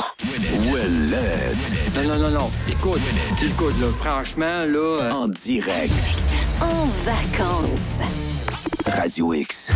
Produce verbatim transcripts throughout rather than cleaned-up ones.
Ouellette. Non, non, non, non. Écoute, écoute, là, franchement, là... Euh... En direct. En vacances. Radio X.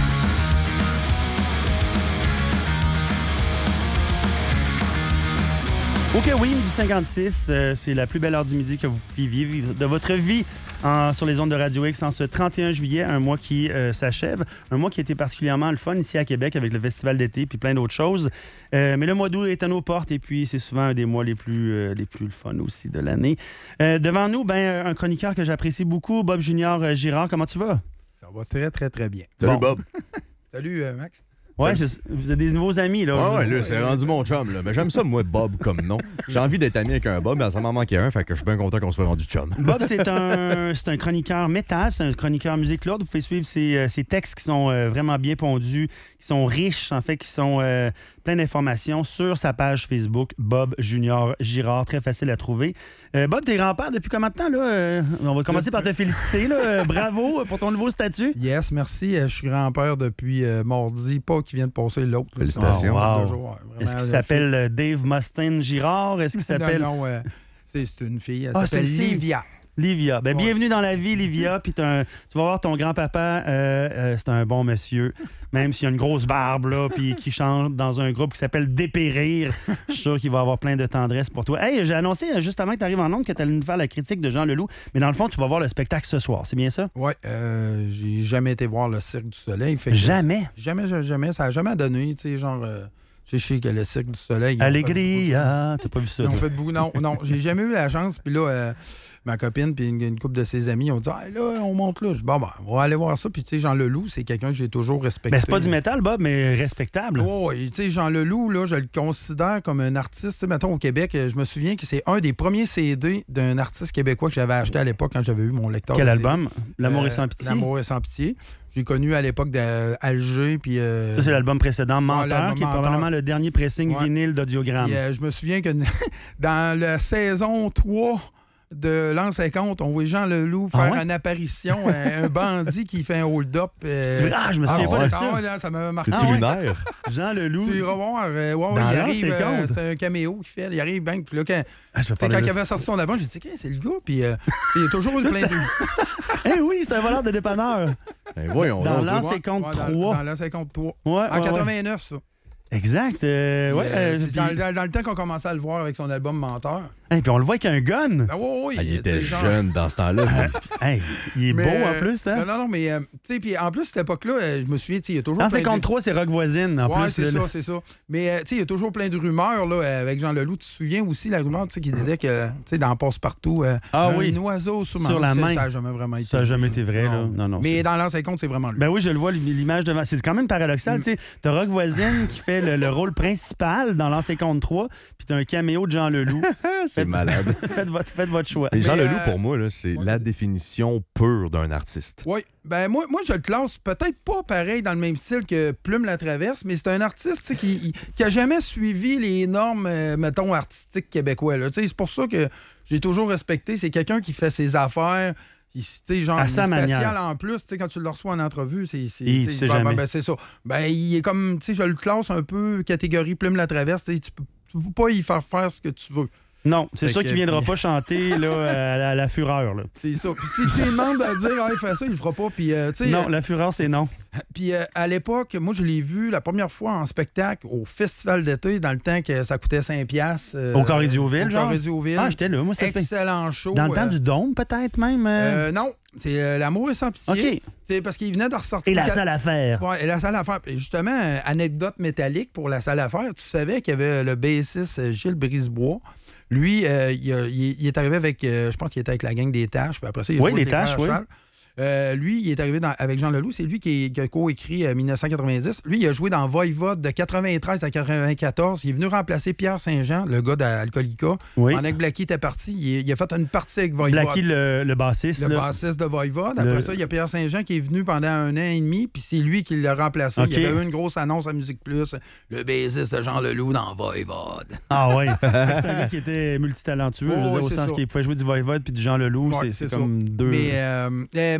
OK, oui, midi cinquante-six, euh, c'est la plus belle heure du midi que vous puissiez vivre de votre vie en, sur les ondes de Radio X en ce trente et un juillet, un mois qui euh, s'achève, un mois qui a été particulièrement le fun ici à Québec avec le Festival d'été puis plein d'autres choses. Euh, mais le mois d'août est à nos portes et puis c'est souvent un des mois les plus, euh, les plus le fun aussi de l'année. Euh, devant nous, ben, un chroniqueur que j'apprécie beaucoup, Bob Junior Girard. Comment tu vas? Ça va très, très, très bien. Salut, Bon. Bob. Salut, euh, Max. Ouais, c'est, vous êtes des nouveaux amis, là. Ah ouais, là, c'est rendu mon chum, là. Mais j'aime ça, moi, Bob, comme nom. J'ai envie d'être ami avec un Bob, mais ça m'en manquait un, fait que je suis bien content qu'on soit rendu chum. Bob, c'est un, c'est un chroniqueur métal, c'est un chroniqueur musique lourde. Vous pouvez suivre ses, ses textes qui sont euh, vraiment bien pondus, qui sont riches, en fait, qui sont euh, plein d'informations sur sa page Facebook, Bob Junior Girard. Très facile à trouver. Euh, Bob, t'es grand-père depuis combien de temps, là? Euh, on va commencer par te féliciter, là. Euh, bravo pour ton nouveau statut. Yes, merci. Euh, je suis grand-père depuis euh, mardi, pas qui vient de passer l'autre. Félicitations. Oh, wow. Deux jours, ouais, Est-ce qu'il vraiment, s'appelle euh, Dave Mustaine Girard? Est-ce qu'il s'appelle... Non, non, euh, c'est, c'est une fille. Elle Ah, c'est s'appelle une fille. Livia. Livia. Ben, Ouais. bienvenue dans la vie, Livia. Puis t'as un- tu vas voir ton grand-papa, euh, euh, c'est un bon monsieur. Même s'il a une grosse barbe, là, puis qui chante dans un groupe qui s'appelle Dépérir. Je suis sûr qu'il va avoir plein de tendresse pour toi. Hey, j'ai annoncé euh, juste avant que tu arrives en ondes que tu allais nous faire la critique de Jean Leloup. Mais dans le fond, tu vas voir le spectacle ce soir. C'est bien ça? Oui, euh, j'ai jamais été voir le Cirque du Soleil. Fait que Jamais. Jamais, jamais, jamais. Ça n'a jamais donné, tu sais, genre... Euh, je sais que le Cirque du Soleil... ils ont fait Allegria. T'as pas vu ça? Ils ont toi? fait beaucoup. Non, non, j'ai jamais eu la chance. Puis là, euh, ma copine puis une, une couple de ses amis ont dit ah, là, on monte là. Je dis bon, ben, on va aller voir ça. Puis tu sais, Jean Leloup, c'est quelqu'un que j'ai toujours respecté. Ben, c'est pas du métal, Bob, mais respectable. Oh, et tu sais, Jean Leloup, là, je le considère comme un artiste. Tu sais, mettons, au Québec, je me souviens que c'est un des premiers C D d'un artiste québécois que j'avais acheté à l'époque quand j'avais eu mon lecteur. Quel de C D. album? L'amour Euh, est sans pitié. L'amour est sans pitié. J'ai connu à l'époque d'Alger. Puis. Euh, Ça, c'est l'album précédent, Menteur, l'album qui est Menteur. probablement le dernier pressing Ouais. vinyle d'audiogramme. puis, euh, je me souviens que dans la saison trois de l'an cinquante, on voit Jean Leloup Ah faire ouais? une apparition, un, un bandit qui fait un hold-up. euh, C'est vrai? Ah, je me souviens ah, pas ouais, de ça. ouais, là, ça m'a marqué. C'est-tu Ah ouais? lunaire? Jean Leloup. Tu vas voir, euh, ouais, ouais, Dans il l'an arrive, euh, cinquante. c'est un caméo qu'il fait. Il arrive, bang, puis là, quand, Ah, je vais tu sais, parler quand de il ça. avait sorti son album, j'ai dit, Tiens, c'est le gars, puis euh, puis il y a toujours eu Tout plein ça- de. Eh oui, c'est un voleur de dépanneur. Ben voyons Dans donc. l'an Ouais, cinquante-trois. ouais, Dans, dans l'an cinquante-trois. Ouais, En ouais, ouais. quatre-vingt-neuf, ça. Exact. euh, ouais, Puis, euh, euh, puis puis- dans, dans- dans le temps qu'on commençait à le voir avec son album Menteur. Hey, puis on le voit avec un gun. Ben, ouais, ouais, Ah, il tu était sais, genre- jeune dans ce temps-là. Hey, il est Mais, beau euh, en plus, hein? Non, non, non, mais euh, tu sais, puis en plus, cette époque-là, euh, je me souviens, tu sais, il y a toujours. En plein de- cinquante-trois, c'est Rock Voisine, en Ouais, plus. c'est là, ça, c'est ça. Mais euh, tu sais, il y a toujours plein de rumeurs là, euh, avec Jean Leloup. Tu te souviens aussi la rumeur tu sais, qui disait que, tu sais, dans Passe-Partout, euh, Ah un oui. oiseau sur, ma Sur la ça, main. Ça n'a jamais vraiment été. Ça n'a jamais été vrai, là. Non, non. Mais c'est- dans l'an cinquante, c'est vraiment lui. Ben oui, je le vois, l'image devant. C'est quand même paradoxal, Mm. tu sais. T'as Rock Voisine qui fait le, le rôle principal dans l'an cinquante-trois, puis t'as un caméo de Jean Leloup. C'est malade. faites, votre, faites votre choix. Et Jean Mais, Leloup, euh, pour moi, là, c'est ouais. la définition pure d'un artiste. Oui. Ben moi, moi, je le classe peut-être pas pareil dans le même style que Plume la Traverse, mais c'est un artiste tu sais, qui, qui a jamais suivi les normes, euh, mettons, artistiques québécois. là. Tu sais, C'est pour ça que j'ai toujours respecté. C'est quelqu'un qui fait ses affaires. qui, tu sais, genre, À il est sa spécial manière. en plus, tu sais, quand tu le reçois en entrevue, c'est. c'est Et tu tu sais, sais ben, jamais. ben, ben, c'est ça. Ben, il est comme, tu sais, je le classe un peu catégorie Plume la Traverse. Tu sais, tu peux, tu peux pas y faire faire ce que tu veux. Non, c'est Fait sûr que- qu'il viendra puis- pas chanter là, à, la, à la fureur. Là. C'est ça. Puis si tu lui demandes de dire, ah, il fait ça, il le fera pas. Puis, euh, tu sais, Non, la fureur, c'est non. Puis euh, à l'époque, moi, je l'ai vu la première fois en spectacle au Festival d'été, dans le temps que ça coûtait cinq piastres. euh, Au Carré Diouville, au genre? Carré Diouville. Ah, j'étais là, moi, ça se fait. Excellent show. Dans le temps euh, du dôme, peut-être même. euh? euh, non, c'est euh, L'amour est sans pitié. OK. C'est parce qu'il venait de ressortir. Et la parce que- salle à faire. Ouais, et la salle à faire. Et justement, euh, anecdote métallique pour la salle à faire, tu savais qu'il y avait le bassiste euh, Gilles Brisebois. Lui, euh, il, a- il- il est arrivé avec, euh, je pense qu'il était avec la gang des Taches, puis après ça, il a Oui, joué les avec Taches, Frères oui. Cheval. Euh, lui, il est arrivé dans- avec Jean Leloup. C'est lui qui, qui a coécrit euh, dix-neuf cent quatre-vingt-dix. Lui, il a joué dans Voivode de quatre-vingt-treize à quatre-vingt-quatorze. Il est venu remplacer Pierre Saint-Jean, le gars d'Alcoolica. Oui. Pendant que Blackie était parti, il, il a fait une partie avec Voivode. Blackie, le, le bassiste. Le là. bassiste de Voivode. Après Le- ça, il y a Pierre Saint-Jean qui est venu pendant un an et demi, puis c'est lui qui l'a remplacé. OK. Il y avait eu une grosse annonce à Musique Plus. Le bassiste de Jean Leloup dans Voivode. Ah oui. C'est un gars qui était multitalentueux, Oh, je veux dire, ouais, au c'est sens ça. qu'il pouvait jouer du Voivode puis du Jean Leloup. Ouais, c'est, c'est c'est comme deux. Mais, euh, euh,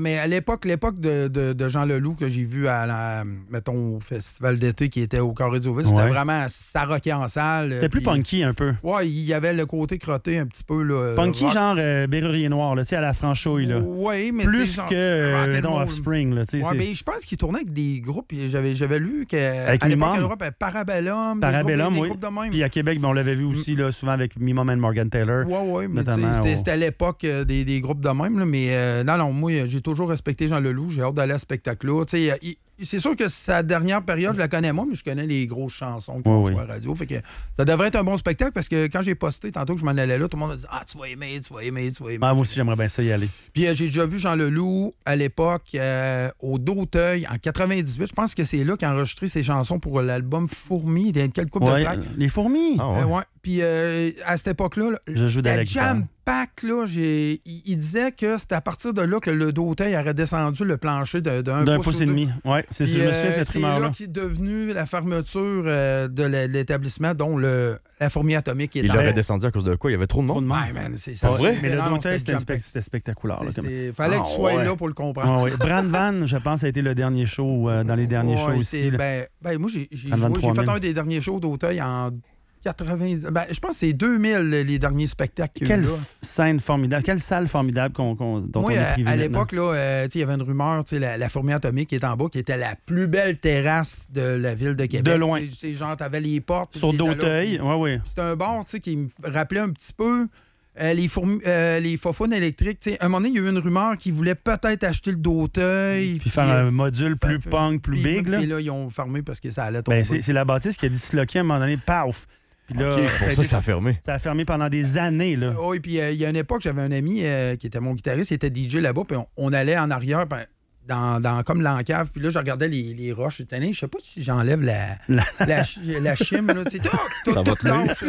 mais à l'époque, l'époque de, de, de Jean Leloup que j'ai vu à la, mettons, au festival d'été qui était au Carré du Hauville, c'était Ouais. vraiment ça rockait en salle. C'était plus puis- punky un peu. Ouais, il y avait le côté crotté un petit peu. Là, Punky, rock. genre euh, Bérurier Noir, là, tu sais, à la franchouille. Là. Oui, mais Plus tu sais, genre, que, euh, rock and mettons, roll. Offspring. Là, tu sais, Ouais, c'est- mais je pense qu'il tournait avec des groupes. et J'avais, j'avais lu qu'à Avec à l'époque, Mimom. en Europe, il y avait Parabellum. Parabellum, des oui. groupes, des groupes de même. Puis à Québec, ben, on l'avait vu aussi là, souvent avec Mimom and Morgan Taylor. Oui, oui, mais tu sais, notamment c'était, au- c'était à l'époque euh, des, des groupes de même. Là, mais euh, non, non, moi, j'ai toujours respecté Jean Leloup. J'ai hâte d'aller à ce spectacle-là. Tu sais, il- c'est sûr que sa dernière période, je la connais moi, mais je connais les grosses chansons qui Oui, vont oui. jouer à la radio. Fait que ça devrait être un bon spectacle parce que quand j'ai posté tantôt que je m'en allais là, tout le monde a dit « Ah, tu vas aimer, tu vas aimer, tu vas aimer. Ah, moi aussi, j'aimerais bien ça y aller. Puis euh, j'ai déjà vu Jean Leloup à l'époque euh, au D'Auteuil en quatre-vingt-dix-huit. Je pense que c'est là qu'il a enregistré ses chansons pour l'album Fourmi. Il y a quelle coupe de Ouais, tracks. les fourmis. Ah ouais. Euh, ouais. Puis euh, à cette époque-là, là, Je joue de la c'était guitare. jam-pack. Là, j'ai... Il, il disait que c'était à partir de là que le D'Auteuil aurait descendu le plancher de, d'un, D'un pouce, pouce ou et deux. demi. Oui, c'est Puis, je me souviens de euh, cette c'est là rumeur-là. qui est devenu la fermeture euh, de la- l'établissement, dont le, la fourmi atomique qui est Il en- l'aurait descendu à cause de quoi? Il y avait trop de Trop de monde? monde. Ouais, man, c'est Pas ça. vrai? Mais le Non, non, D'Auteuil, c'était, jam-pack. spec- c'était spectaculaire. Là, comme... C'était- Fallait Ah, que tu sois ouais. là pour le comprendre. Ouais, ouais. Brand Van, je pense, a été le dernier show euh, dans les derniers Ouais, shows c'est- aussi. là. Ben, ben, moi, j'ai, j'ai, En joué- j'ai vingt-trois fait mille. un des derniers shows d'Auteuil en quatre-vingts. Ben, je pense que c'est deux mille les derniers spectacles qu'il y a eu Quelle là. scène formidable, quelle salle formidable qu'on, qu'on- dont Moi, on est à, privé à maintenant. l'époque, là, euh, tu sais, il y avait une rumeur, tu sais, la, la fourmi atomique qui est en bas, qui était la plus belle terrasse de la ville de Québec. De loin. C'est, c'est genre, t'avais les portes. Sur puis t'étais là, D'Auteuil, puis- oui, oui. C'était un bar, tu sais, qui me rappelait un petit peu euh, les, fourmis, euh, les faufounes électriques. Tu sais, à un moment donné, il y a eu une rumeur qu'ils voulaient peut-être acheter le D'Auteuil. Puis faire euh, un module plus fait- punk, plus puis- big. Là. Puis là, ils ont fermé parce que ça allait tomber. Ben, c'est, c'est la bâtisse qui a disloqué à un moment donné, paf! Puis là, OK, c'est pour a ça que été- ça a fermé. ça a fermé pendant des années. Là. Oui, puis euh, il y a une époque, j'avais un ami euh, qui était mon guitariste, il était D J là-bas, puis on, on allait en arrière, ben, dans, dans comme l'encave, puis là, je regardais les, les roches. Cette année, je sais pas si j'enlève la, la, chi- la chime, là, tu sais, tout, tout, Ça va tout te nuire. lâche.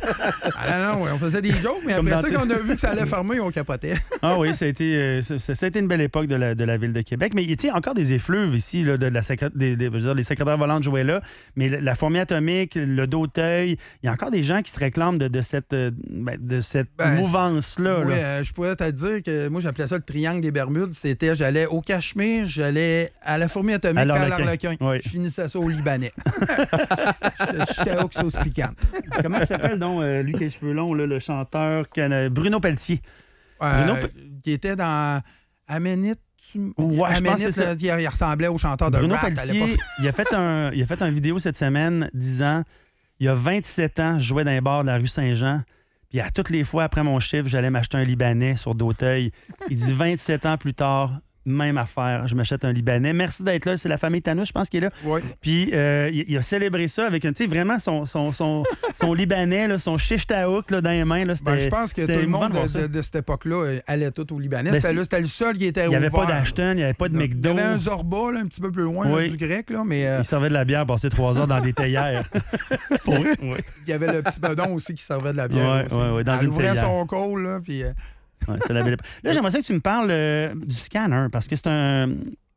Ah non, non, ouais, on faisait des jokes, mais Comme après dans ça, tes- quand on a vu que ça allait fermer, on capotait. Ah oui, ça a, été, euh, ça, ça a été une belle époque de la, de la ville de Québec. Mais il y a encore des effluves ici, là, de la secré- des, des- je veux dire, les secrétaires volantes jouaient là. Mais la, la fourmi atomique, le D'Auteuil, il y a encore des gens qui se réclament de, de cette, euh, ben, de cette Ben, mouvance-là. Oui, là. euh, je pourrais te dire que moi, j'appelais ça le triangle des Bermudes. C'était, j'allais au Cachemire, j'allais à la fourmi atomique, À puis à l'Arlequin. l'Arlequin. Oui. Je finissais ça au Libanais. J'étais au sauce piquante. Comment il s'appelle donc, euh, lui qui a les cheveux longs, là, le chanteur cana- Bruno Pelletier. Euh, Bruno Pe- qui était dans Aménite. tu- Ouais, je pense que Aménite, c'est ça. là, il, il ressemblait au chanteur de Bruno rap à Pelletier, l'époque. il a, fait un, il a fait une vidéo cette semaine disant il y a vingt-sept ans, je jouais dans les bars de la rue Saint-Jean. Puis à toutes les fois après mon chiffre, j'allais m'acheter un Libanais sur D'Auteuil. Il dit vingt-sept ans plus tard, même affaire, je m'achète un Libanais. Merci d'être là. C'est la famille Tanous, je pense, qui est là. Ouais. Puis euh, il, il a célébré ça avec un, tu sais, vraiment son, son, son, son Libanais, là, son shish taouk là, dans les mains. Là, c'était, Ben, je pense que tout c'était le émouvant monde de voir de, ça. de- de cette époque-là euh, allait tout au Libanais. Ben, c'était, c'est- là, c'était le seul qui était Il n'y avait ouvert. pas d'Ashton, il n'y avait pas de Il y McDo. avait un Zorba là, un petit peu plus loin, là, Oui. du grec, là, mais euh, Il servait de la bière, passer trois heures dans des théières. Pour vrai? Oui. il y avait le petit bedon aussi qui servait de la bière. Ouais, aussi. ouais, ouais, dans Elle une ouvrait théière. son col, là, puis... euh, Ouais, c'était la belle époque. Là, j'aimerais ça que tu me parles euh, du scanner, parce que c'est un...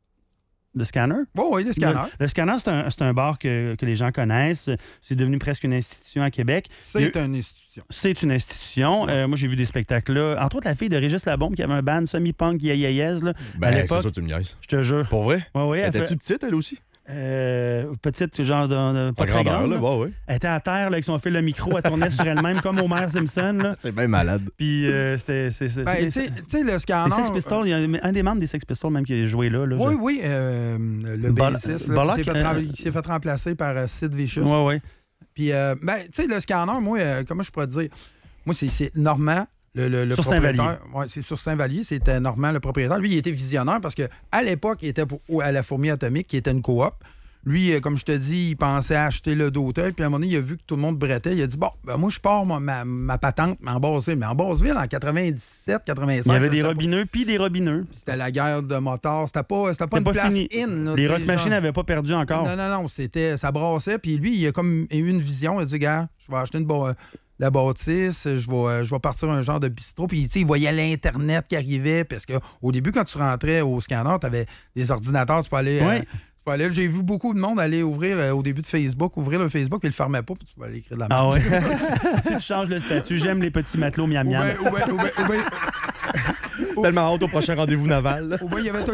Le scanner? bon, oui, les scanners. Le, le scanner, c'est un, c'est un bar que, que les gens connaissent. C'est devenu presque une institution à Québec. C'est Il y a- une institution. C'est une institution. Euh, moi, j'ai vu des spectacles là. Entre autres, la fille de Régis Labombe qui avait un band semi-punk yayayez, là, à Ben, c'est l'époque. ça, tu me niaises. Je te jure. Pour vrai? Ouais, ouais, elle Étais-tu fait- petite, elle aussi? euh, petite, genre de, de- pas En très grandeur, grande. là, là. ouais, ouais. Elle était à terre là, avec son fil le micro, elle tournait sur elle-même comme Homer Simpson. Là. C'est bien malade. Puis euh, c'était. c'est- c'est- Ben, c'est- tu sais- tu sais, le scanner... les Sex Pistols, il y a un des membres des Sex Pistols même qui a joué là. là Oui, je- oui, euh, le Bol- bassiste, là, Bollock, qui s'est fait, euh, rem- qui s'est fait remplacer par euh, Sid Vicious. Ouais, ouais. Puis, euh, ben, tu sais, le scanner, moi, euh, comment je pourrais te dire? Moi, c'est, c'est Normand, le, le, le Sur propriétaire. Saint-Vallier. Ouais, c'est sur Saint-Vallier, c'était Normand, le propriétaire. Lui, il était visionnaire parce qu'à l'époque, il était pour- à la Fourmi Atomique, qui était une coop. Lui, euh, comme je te dis, il pensait acheter le D'Auteuil. Puis à un moment donné, il a vu que tout le monde brettait. Il a dit, bon, ben, moi, je pars ma, ma, ma patente, mais en Basseville. Mais en Basseville, en quatre-vingt-dix-sept, quatre-vingt-cinq. Il y avait je des sais pas. robineux puis des robineux. C'était la guerre de motards. C'était pas, c'était pas C'était une pas place fini. in. là, Les tu sais, rock machines genre. n'avaient pas perdu encore. Non, non, non, c'était, ça brassait. Puis lui, il a comme eu une vision. Il a dit, gars, je vais acheter une ba- la bâtisse, je vais, euh, je vais partir un genre de bistrot. Puis, tu sais, il voyait l'Internet qui arrivait. Parce qu'au début, quand tu rentrais au scanner, tu avais des ordinateurs, tu peux aller. euh, Ouais. tu peux aller- J'ai vu beaucoup de monde aller ouvrir euh, au début de Facebook, ouvrir le Facebook, puis il le fermait pas, puis tu peux aller écrire de la Ah merde. ouais. Si tu changes le statut, j'aime les petits matelots miam Ou miam. bien- ou bien- ou bien- ou bien- Tellement hâte au prochain rendez-vous naval. Au moins, il y avait tout,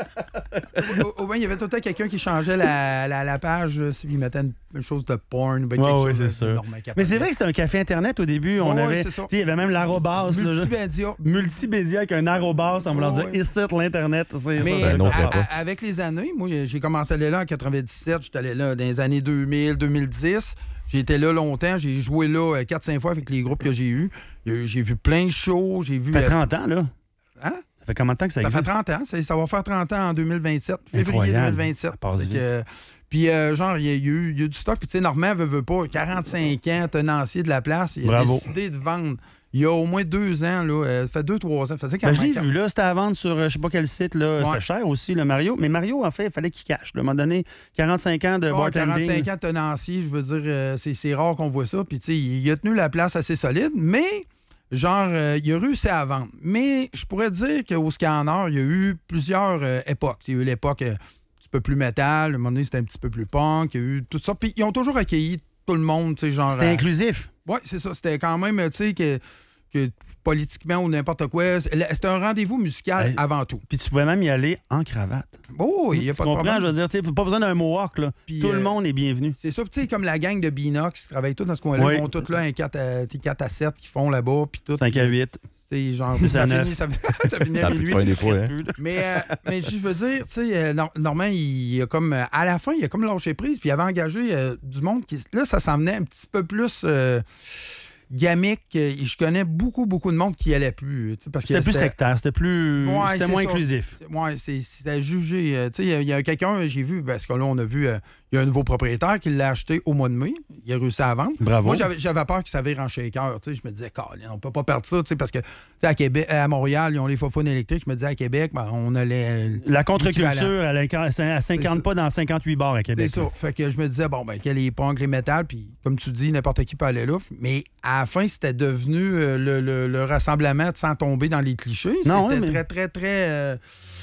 au, au moins, il y avait tout le temps quelqu'un qui changeait la, la, la page, là, s'il mettait une, une chose de porn. Ben, Ouais, quelque ouais, chose c'est de- sûr. de normal, Mais c'est vrai que c'était un café Internet au début. On Ouais, ouais, avait, c'est ça. tu sais, il y avait même l'arrobas. là. Multimédia. Multimédia avec un arrobas en voulant Ouais, dire ouais. ici, l'Internet. C'est Mais ça, un ça, autre ça. époque. à- à- avec les années, moi, j'ai commencé à aller là en quatre-vingt-dix-sept, j'étais allé là dans les années deux mille, deux mille dix. J'ai été là longtemps, j'ai joué là quatre cinq fois avec les groupes que j'ai eus. J'ai vu plein de shows, j'ai vu... Ça fait euh, trente ans, là. Hein? Ça fait combien de temps que ça Ça fait existe? trente ans, c'est- ça va faire trente ans en deux mille vingt-sept, février Incroyable. deux mille vingt-sept. Ça passe Fait vite. que, euh, puis, euh, genre, il y, a il y a eu il y a eu du stock. Puis, tu sais, Normand veut, veut pas, quarante-cinq ans, tenancier de la place, il a Bravo. décidé de vendre. Il y a au moins deux ans, là, euh, ça fait deux, trois ans, ça faisait Ben, je l'ai quarante vu, là. C'était à vendre sur euh, je sais pas quel site, là. Ouais. C'était cher aussi, le Mario. Mais Mario, en fait, il fallait qu'il cache. là. À un moment donné, quarante-cinq ans de Ouais, bartending. quarante-cinq ans de tenancier, je veux dire, euh, c'est c'est rare qu'on voit ça. Puis, tu sais, il a tenu la place assez solide, mais, genre, euh, il a réussi à vendre. Mais je pourrais dire qu'au Scanner, il y a eu plusieurs euh, époques. Il y a eu l'époque euh, un petit peu plus métal, à un moment donné, c'était un petit peu plus punk, il y a eu tout ça. Puis, ils ont toujours accueilli tout le monde, tu sais, genre. C'était euh, inclusif. Oui, c'est ça. C'était quand même, tu sais, que, que politiquement ou n'importe quoi, c'était un rendez-vous musical Hey. avant tout. Puis tu pouvais même y aller en cravate. Oh, il n'y a Tu pas de comprends? problème. Je veux dire, tu sais, pas besoin d'un mohawk, là. Puis, Tout le euh, monde est bienvenu. C'est ça, tu sais, comme la gang de Binox, qui travaillent tous dans ce coin-là, Oui. ils vont tous là, un quatre à, quatre à sept qui font là-bas, puis tout. cinq à huit. C'est genre, six à ça neuf. finit, ça, ça finit Ça à a pu minuit. faire des fois, hein? Mais, euh, mais je veux dire, tu sais, euh, Nor- Normand, il a comme, euh, à la fin, il a comme lâché prise, puis il avait engagé euh, du monde qui, là, ça s'en venait un petit peu plus euh, gamique. Euh, Je connais beaucoup, beaucoup de monde qui y allait plus. tu sais, Parce que C'était plus sectaire, c'était plus. Ouais, c'était c'est moins ça. inclusif. Oui, c'était jugé. euh, tu sais, il y a- il y a, quelqu'un, j'ai vu, parce que là, on a vu, euh, il y a un nouveau propriétaire qui l'a acheté au mois de mai. Il a réussi à vendre. Bravo. Moi, j'avais j'avais peur que ça vire en shaker. Tu sais, je me disais, Colin, on peut pas perdre ça, tu sais, parce que tu sais, à Québec, à Montréal, ils ont les faux-faunes électriques. Je me disais, à Québec, ben, on allait. La contre-culture, elle ne C'est s'incarne ça. pas dans cinquante-huit bars à C'est Québec. ça. Fait que je me disais, bon, ben, quel est les punks, les métal, puis comme tu dis, n'importe qui peut aller là. Mais à la fin, c'était devenu euh, le, le- le rassemblement sans tomber dans les clichés. Non, C'était ouais, mais- très, très, très. euh,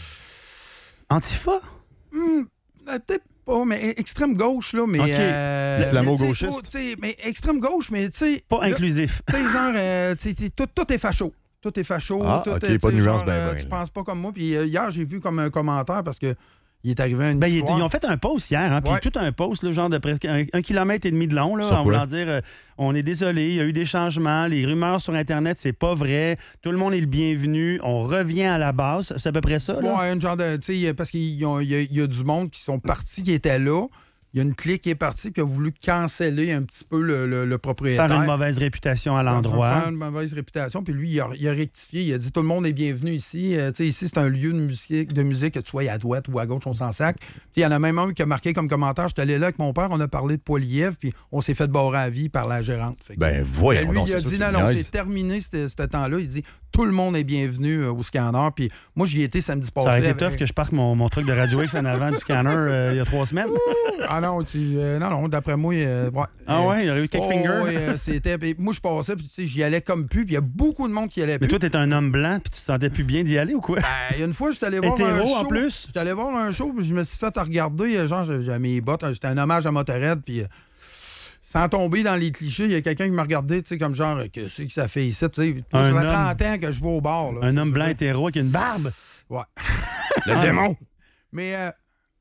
Antifa? euh, Peut-être pas, mais extrême gauche, là, mais. OK. euh, Islamo-gauchiste. tu sais, tu sais, mais extrême gauche, mais tu sais. Pas là, inclusif. Tu sais, genre, euh, tu sais, tu sais, tout, tout est facho. Tout est facho. Ah, tout OK, est, pas de tu sais, nuance genre, ben, euh, ben, Tu là. penses pas comme moi. Puis euh, hier, j'ai vu comme un commentaire parce que il est arrivé à une Ben, ils, histoire. ils ont fait un post hier, hein, puis Ouais. tout un post, là, genre de presque un, un kilomètre et demi de long, là, Sur en quoi? voulant dire euh, on est désolé, il y a eu des changements, les rumeurs sur Internet, c'est pas vrai, tout le monde est le bienvenu, on revient à la base. C'est à peu près ça, là? Ouais, un genre de. Tu sais, parce qu'il y, a- il y a- il y a du monde qui sont partis, qui étaient là. Il y a une clique qui est partie qui a voulu canceller un petit peu le, le- le propriétaire. Faire une mauvaise réputation à Ça va l'endroit. Faire une mauvaise réputation. Puis lui, il a, il a rectifié. Il a dit tout le monde est bienvenu ici. Euh, tu sais, ici, c'est un lieu de musique, de musique, que tu sois à droite ou à gauche, on s'en sac. Tu sais, il y en a même un qui a marqué comme commentaire. J'étais allé là avec mon père, on a parlé de Poilievre, puis on s'est fait barrer à vie par la gérante. Fait que- Ben, voyons Ben, lui, donc, il a c'est sûr dit que non, tu non, niaises. c'est terminé ce ce temps-là. Il dit tout le monde est bienvenu euh, au scanner. Puis moi, j'y étais samedi passé. Ça aurait été avec- tough que je parte mon, mon truc de Radio X en avant du scanner euh, il y a trois semaines. Ah non, tu, euh, non, non, d'après moi. euh, ouais. Ah Euh, ouais, il y aurait eu quelques oh, fingers. ouais, euh, c'était. puis moi, je passais, puis tu sais, j'y allais comme plus, puis il y a beaucoup de monde qui y allait Mais plus. toi, t'es un homme blanc, puis tu te sentais plus bien d'y aller ou quoi? Ben, il y a une fois, j'étais allé voir un Hétéro, show. en plus? J'étais allé voir un show, puis je me suis fait regarder, euh, genre, j'avais j'avais mes bottes, c'était un hommage à Motorhead, puis euh, sans tomber dans les clichés, il y a quelqu'un qui m'a regardé, tu sais, comme genre, que c'est que ça fait ici, tu sais. Moi, Un ça fait homme. trente ans que je vais au bar, là. Un tu sais, homme je blanc veux dire. hétéro avec une barbe. Ouais. Le démon! Mais, euh,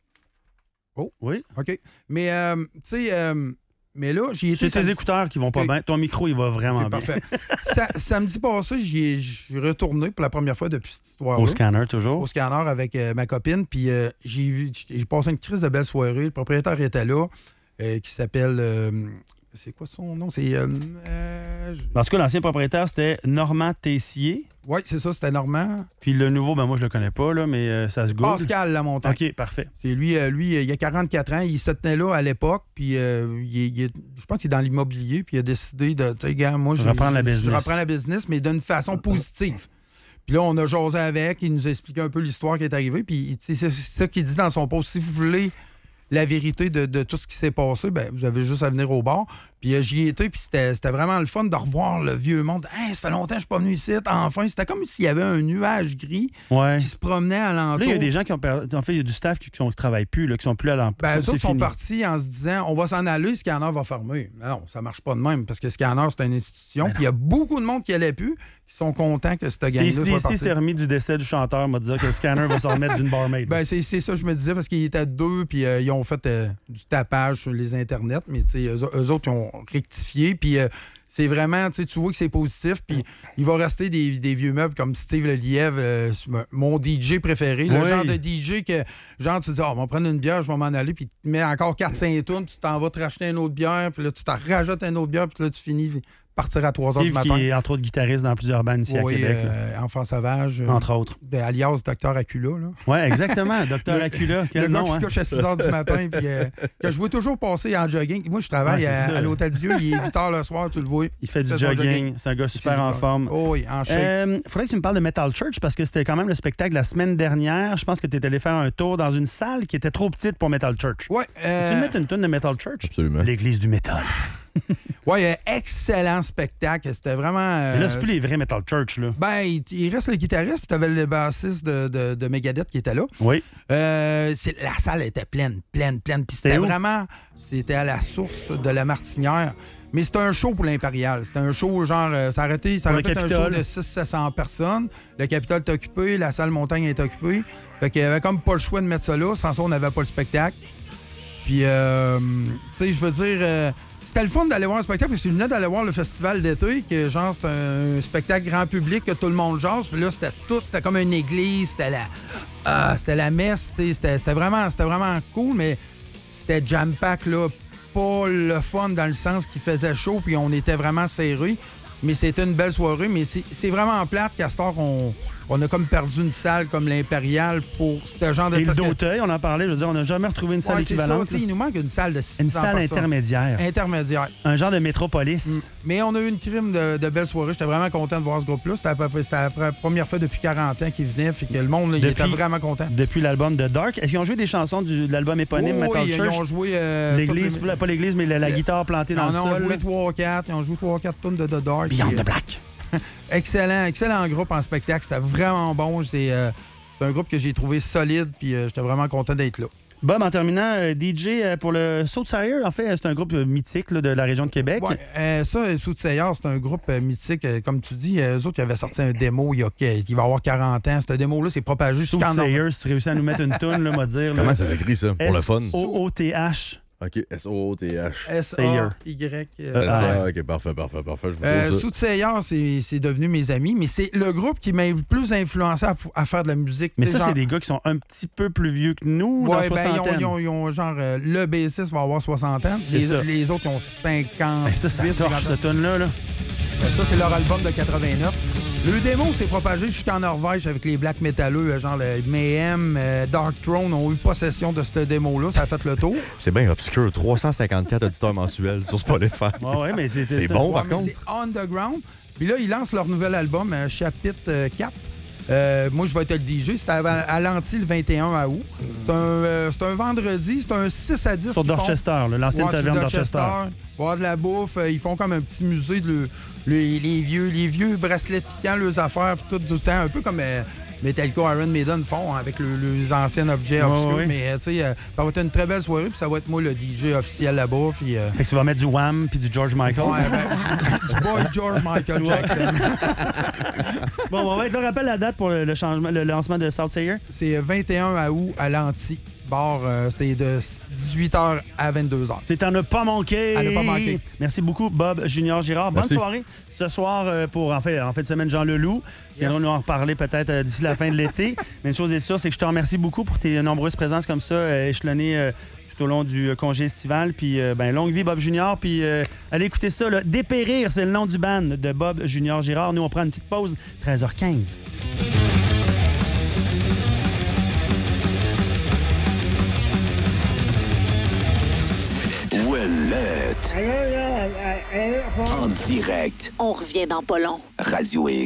Oui. OK. Mais, euh, tu sais, euh, mais là, j'y étais. C'est tes samedi- écouteurs qui vont pas Ok. bien. Ton micro, il va vraiment Ok, bien. parfait. Sa- samedi passé, j'y ai- je suis retourné pour la première fois depuis cette histoire-là. Au scanner, toujours. Au scanner avec euh, ma copine. Puis euh, j'ai vu, j'ai passé une crise de belle soirée. Le propriétaire était là, euh, qui s'appelle. euh, c'est quoi son nom? C'est. Euh, euh, je- En tout cas, l'ancien propriétaire, c'était Normand Tessier. Oui, c'est ça, c'était Normand. Puis le nouveau, ben moi, je le connais pas, là, mais euh, ça se goûte. Pascal Lamontagne. OK, parfait. C'est lui, euh, lui, euh, il a quarante-quatre ans, il se tenait là à l'époque, puis euh, il est- il est- je pense qu'il est dans l'immobilier, puis il a décidé de, tu sais, gars, moi, je Reprendre la je- business. Je reprends la business, mais d'une façon positive. Puis là, on a jasé avec, il nous a expliqué un peu l'histoire qui est arrivée, puis tu sais, c'est ça qu'il dit dans son post. Si vous voulez la vérité de, de tout ce qui s'est passé, ben, vous avez juste à venir au bar. Puis euh, j'y étais, puis c'était, c'était vraiment le fun de revoir le vieux monde. Hey, ça fait longtemps que je suis pas venu ici, enfin. C'était comme s'il y avait un nuage gris Ouais. qui se promenait à l'entour. Là, il y a des gens qui ont perdu. En fait, il y a du staff qui ne travaille plus, là, qui sont plus à l'emploi. Ben, eux autres sont partis en se disant on va s'en aller, Scanner va fermer. Mais non, ça marche pas de même, parce que Scanner, c'est une institution. Puis il y a beaucoup de monde qui allait plus, qui sont contents que cette gang-là soit Ici, partie. c'est remis du décès du chanteur, m'a dit que le Scanner va se remettre d'une barmaid. Ben, c'est, c'est ça que je me disais, parce qu'ils étaient deux, puis euh, ils ont fait euh, du tapage sur les internets, mais tu sais, eux, eux autres, ils ont rectifié, puis euh, c'est vraiment, tu sais, tu vois que c'est positif, puis il va rester des, des vieux meubles comme Steve Lelièvre, euh, mon D J préféré, le oui. genre de D J que, genre, tu dis, oh, on va prendre une bière, je vais m'en aller, puis tu te mets encore quatre cinq tours, tu t'en vas te racheter une autre bière, puis là, tu t'en rajoutes une autre bière, puis là, tu finis partir à trois heures du matin. Qui est entre autres guitariste dans plusieurs bandes ici oui, à Québec. Euh, Enfant Sauvage. Euh, entre autres. Ben, alias Docteur Acula, là. Oui, exactement. Docteur Acula. Quel le nom, gars qui hein? se couche à six heures du matin, puis euh, que je vois toujours passer en jogging. Moi, je travaille Ouais, à, ça. à l'Hôtel Dieu, il est huit heures le soir, tu le vois. Il fait du fait son jogging. jogging. C'est un gars super C'est en du- forme. Oh oui, en shape. Euh, faudrait que tu me parles de Metal Church parce que c'était quand même le spectacle la semaine dernière. Je pense que tu étais allé faire un tour dans une salle qui était trop petite pour Metal Church. Ouais, euh, Tu me mettre une tonne de Metal Church? Absolument. L'église du métal. ouais, euh, excellent spectacle. C'était vraiment. euh, Mais là, c'est plus les vrais Metal Church, là. Ben, il, il reste le guitariste, puis t'avais le bassiste de, de, de Megadeth qui était là. Oui. Euh, c'est, la salle était pleine, pleine, pleine. Puis c'était C'était où? vraiment. C'était à la source de la Martinière. Mais c'était un show pour l'Impérial. C'était un show, genre, euh, ça aurait été, ça Pour aurait le été un show Capitole. de six cents à sept cents personnes. Le Capitole est occupé, la salle Montagne est occupée. Fait qu'il y avait comme pas le choix de mettre ça là. Sans ça, on n'avait pas le spectacle. Puis, euh, tu sais, je veux dire, euh, c'était le fun d'aller voir un spectacle, parce que je venais d'aller voir le festival d'été, que genre, c'était un spectacle grand public, que tout le monde jase. Puis là, c'était tout, c'était comme une église, c'était la, ah, c'était la messe, tu sais, c'était, c'était, vraiment, c'était vraiment cool, mais c'était jam-pack, là, pas le fun dans le sens qu'il faisait chaud, puis on était vraiment serrés. Mais c'était une belle soirée, mais c'est, c'est vraiment plate qu'à ce temps, on, on a comme perdu une salle comme l'Impérial pour ce genre de... Et le parce que- d'Auteuil, on en parlait. Je veux dire, on n'a jamais retrouvé une salle Ouais, c'est ça, équivalente. tu sais, il nous manque une salle de six cents Une salle personnes. intermédiaire. Intermédiaire. Un genre de métropolis. Mm. Mais on a eu une crime de, de belles soirées. J'étais vraiment content de voir ce groupe-là. C'était, à peu près- c'était la première fois depuis quarante ans qu'ils venaient. Fait que le monde, là, il Depuis- était vraiment content. Depuis l'album de Dark. Est-ce qu'ils ont joué des chansons du- de l'album éponyme Oh, Metal oui, Church? ils ont joué... euh, L'église, toutes les- pas l'église, mais la, la Le- guitare plantée dans Non, le non, sol. ils ont joué là. trois quatre. Ils ont joué trois quatre tonnes de The Dark. Beyond Puis, the euh, Black. Excellent, excellent groupe en spectacle. C'était vraiment bon. C'est, euh, c'est un groupe que j'ai trouvé solide. Puis euh, j'étais vraiment content d'être là. Bob, en terminant, euh, D J euh, pour le Soothsayer, en fait, c'est un groupe euh, mythique là, de la région de Québec. Ouais, euh, ça, Soothsayer, c'est un groupe euh, mythique. Euh, comme tu dis, euh, eux autres, ils avaient sorti un démo il y a il va avoir quarante ans. Ce démo-là, c'est propagé jusqu'en Soothsayer, si tu réussis à nous mettre une toune, là, m'a dire. là. Comment ça s'écrit, ça, pour le fun? S O O T H. OK, S O O T H. S A Y. Euh, C'est ah, ça, OK, parfait, parfait, parfait. Je vous Euh, trouve ça. Soothsayer, c'est, c'est devenu mes amis, mais c'est le groupe qui m'a le plus influencé à, f- à faire de la musique. Mais Tu sais, ça, genre- c'est des gars qui sont un petit peu plus vieux que nous, dans Ouais, ben, ils ont, soixantaine. ils ont- ils ont genre, euh, le bassiste va avoir soixante ans. C'est ça. Les, les autres, ils ont cinquante. Ben, ça, ça torche, cette tune-là. Là. Ça, c'est leur album de quatre-vingt-neuf. Le démo s'est propagé jusqu'en Norvège avec les black métalleux, euh, genre le Mayhem, euh, Dark Throne ont eu possession de ce démo-là. Ça a fait le tour. C'est bien obscur. trois cent cinquante-quatre auditeurs mensuels sur Spotify. Ouais, ouais, mais c'est C'est ça. bon, Ouais, par mais contre. c'est underground. Puis là, ils lancent leur nouvel album, euh, chapitre euh, quatre. Euh, moi, je vais être le D J. C'était à, à Lanty le vingt et un août. C'est un, euh, c'est un vendredi. C'est un six à dix. Sur qu'ils font. Dorchester, là, l'ancienne Ouais, sur taverne Dorchester. Il va y avoir de la bouffe. euh, Ils font comme un petit musée de le- le- les, vieux, les vieux bracelets piquants, leurs affaires, puis tout du temps. Un peu comme euh, Metallica, Iron Maiden font hein, avec le- les anciens objets Ouais, obscurs. ouais. Mais euh, tu sais, euh, ça va être une très belle soirée. Puis ça va être moi le D J officiel là-bas. Puis, euh, Fait que tu vas mettre du Wham puis du George Michael. ouais, ben, du, du boy George Michael Jackson. Bon, on va être le rappel la date pour le, le changement, le lancement de Soothsayer. C'est vingt et un août à l'Anti. Bar, euh, c'était de dix-huit heures à vingt-deux heures. C'est à ne pas manquer. À ne pas manquer. Merci beaucoup, Bob Junior Girard. Bonne Merci. soirée. Ce soir, euh, pour en fait, en fin de semaine, Jean Leloup. Ils Yes. viendront nous en reparler peut-être euh, d'ici la fin de l'été. Mais une chose est sûre, c'est que je te remercie beaucoup pour tes nombreuses présences comme ça, euh, échelonnées euh, tout au long du euh, congé estival. Puis, euh, ben, longue vie, Bob Junior. Puis, euh, allez écouter ça. Là. Dépérir, c'est le nom du band de Bob Junior Girard. Nous, on prend une petite pause. treize heures quinze. Ouellette. En direct. On revient dans pas long. Radio X.